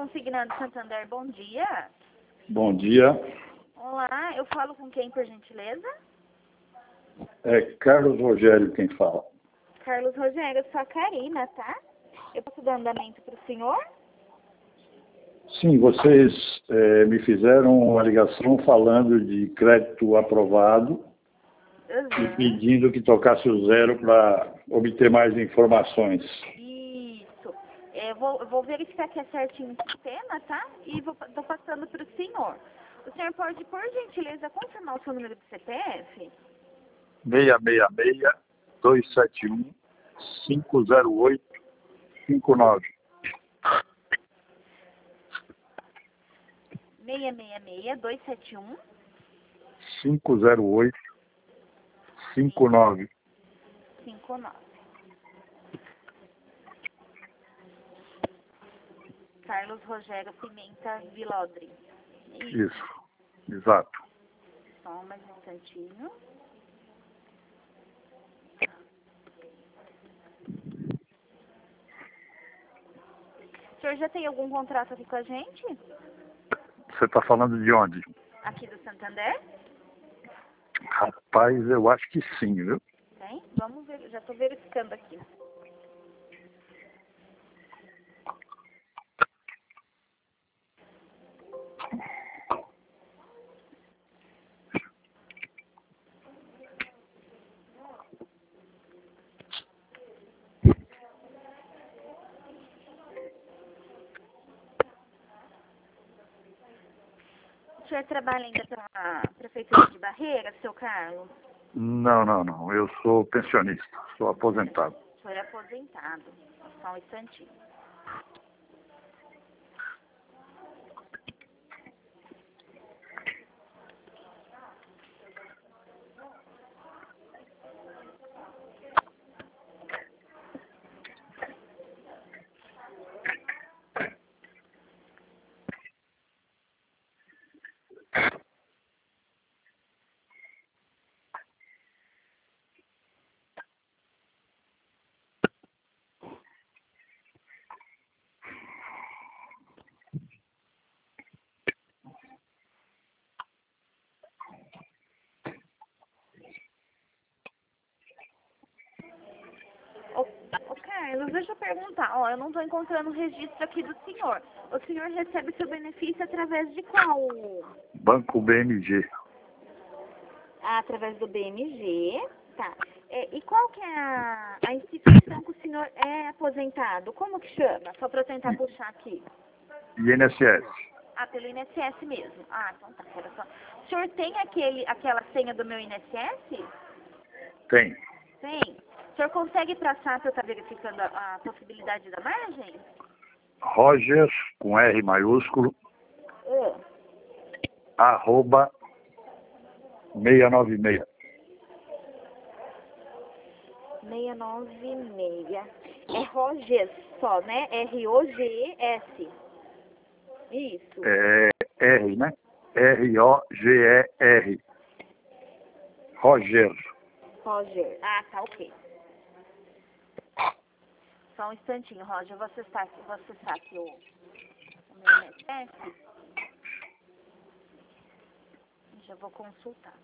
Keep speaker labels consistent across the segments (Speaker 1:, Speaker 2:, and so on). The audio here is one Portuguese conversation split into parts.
Speaker 1: Consignado Santander, bom dia.
Speaker 2: Bom dia.
Speaker 1: Olá, eu falo com quem, por gentileza?
Speaker 2: É Carlos Rogério quem fala.
Speaker 1: Carlos Rogério, eu sou a Karina, tá? Eu posso dar andamento para o senhor?
Speaker 2: Sim, vocês me fizeram uma ligação falando de crédito aprovado e pedindo que tocasse o zero para obter mais informações.
Speaker 1: Isso. Eu vou verificar que é certinho o sistema, tá? E tô passando para o senhor. O senhor pode, por gentileza, confirmar o seu número de CPF?
Speaker 2: 666-271-508-59.
Speaker 1: 666-271
Speaker 2: 508-59.
Speaker 1: 59. Carlos Rogério Pimenta Vilodri.
Speaker 2: Isso, exato.
Speaker 1: Só mais um instantinho. O senhor já tem algum contrato aqui com a gente?
Speaker 2: Você está falando de onde?
Speaker 1: Aqui do Santander?
Speaker 2: Rapaz, eu acho que sim, viu?
Speaker 1: Tem? Vamos ver, já estou verificando aqui. O senhor trabalha ainda pela Prefeitura de Barreira, seu Carlos?
Speaker 2: Não. Eu sou pensionista, sou aposentado.
Speaker 1: O senhor é aposentado. Só um instantinho. Ô Carlos, deixa eu perguntar. Ó, eu não estou encontrando o registro aqui do senhor. O senhor recebe seu benefício através de qual?
Speaker 2: Banco BMG.
Speaker 1: Ah, através do BMG. Tá. E qual que é a instituição que o senhor é aposentado? Como que chama? Só para eu tentar puxar aqui.
Speaker 2: INSS.
Speaker 1: Ah, pelo INSS mesmo. Ah, então tá. Pera só. O senhor tem aquela senha do meu INSS?
Speaker 2: Tem.
Speaker 1: Tem. O senhor consegue traçar para eu estar verificando a possibilidade da margem?
Speaker 2: Roger, com R maiúsculo, @ 696.
Speaker 1: 696. É Rogers só, né? R-O-G-E-S. Isso.
Speaker 2: É R, né? R-O-G-E-R. Roger.
Speaker 1: Roger. Ah, tá, ok. Só um instantinho, Roger. Você está aqui o meu INSS? Já vou consultar.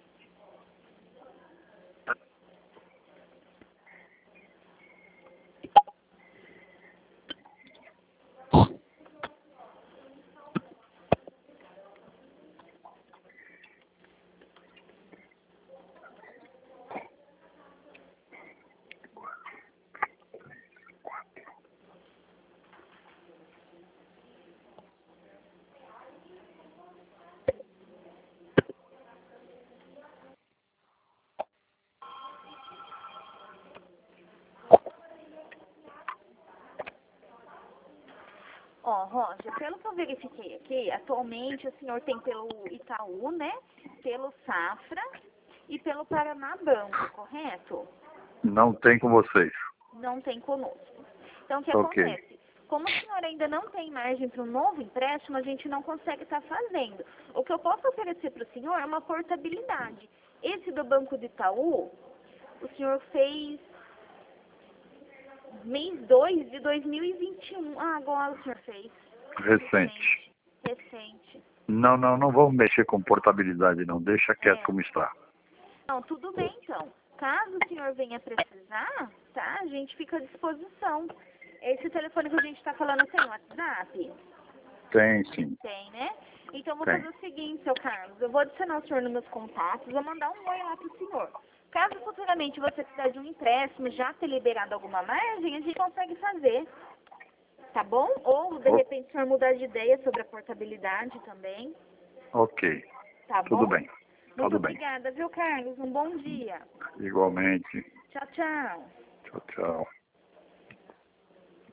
Speaker 1: Ó, Roger, pelo que eu verifiquei aqui, atualmente o senhor tem pelo Itaú, né? Pelo Safra e pelo Paraná Banco, correto?
Speaker 2: Não tem com vocês.
Speaker 1: Não tem conosco. Então, o que
Speaker 2: Ok.
Speaker 1: acontece? Como o senhor ainda não tem margem para um novo empréstimo, a gente não consegue estar fazendo. O que eu posso oferecer para o senhor é uma portabilidade. Esse do Banco do Itaú, o senhor fez mês 2 de 2021. Ah, agora o senhor fez.
Speaker 2: Recente.
Speaker 1: Recente.
Speaker 2: Não vamos mexer com portabilidade, não. Deixa quieto como está.
Speaker 1: Não, tudo bem, então. Caso o senhor venha precisar, tá? A gente fica à disposição. Esse telefone que a gente está falando tem WhatsApp?
Speaker 2: Tem, sim.
Speaker 1: Tem, né? Então, vou
Speaker 2: Tem.
Speaker 1: fazer o seguinte, seu Carlos. Eu vou adicionar o senhor nos meus contatos, vou mandar um oi lá pro senhor. Caso futuramente você precisar de um empréstimo, já ter liberado alguma margem, a gente consegue fazer. Tá bom? Ou, de repente, o senhor mudar de ideia sobre a portabilidade também.
Speaker 2: Ok.
Speaker 1: Tá bom?
Speaker 2: Tudo bem.
Speaker 1: Muito
Speaker 2: Tudo bem.
Speaker 1: obrigada, viu, Carlos? Um bom dia.
Speaker 2: Igualmente.
Speaker 1: Tchau, tchau.
Speaker 2: Tchau, tchau.